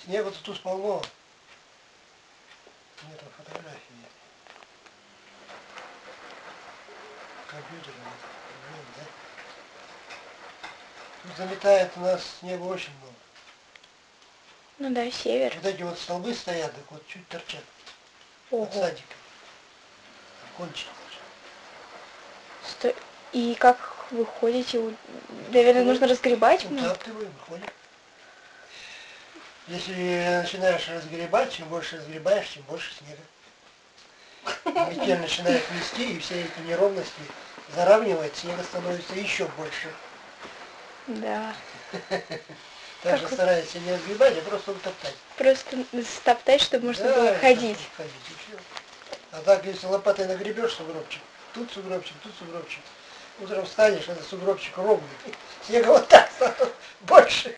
Снега тут полно. Нет фотографий. Компьютер, да? Тут заметает у нас снега очень много. Ну да, север. Вот эти вот столбы стоят, так вот чуть торчат. Ого. От садика. Кончик. И как вы ходите? Наверное, нужно разгребать? Утаптываем, ходим. Если начинаешь разгребать, чем больше разгребаешь, тем больше снега. Метель начинает нести, и все эти неровности заравнивает, снега становится еще больше. Да. Также старайся не разгребать, а просто утоптать. Просто стоптать, чтобы можно было ходить. И все. А так, если лопатой нагребешь сугробчик, тут сугробчик, тут сугробчик. Утром встанешь, это сугробчик ровный. Снега вот так стало больше.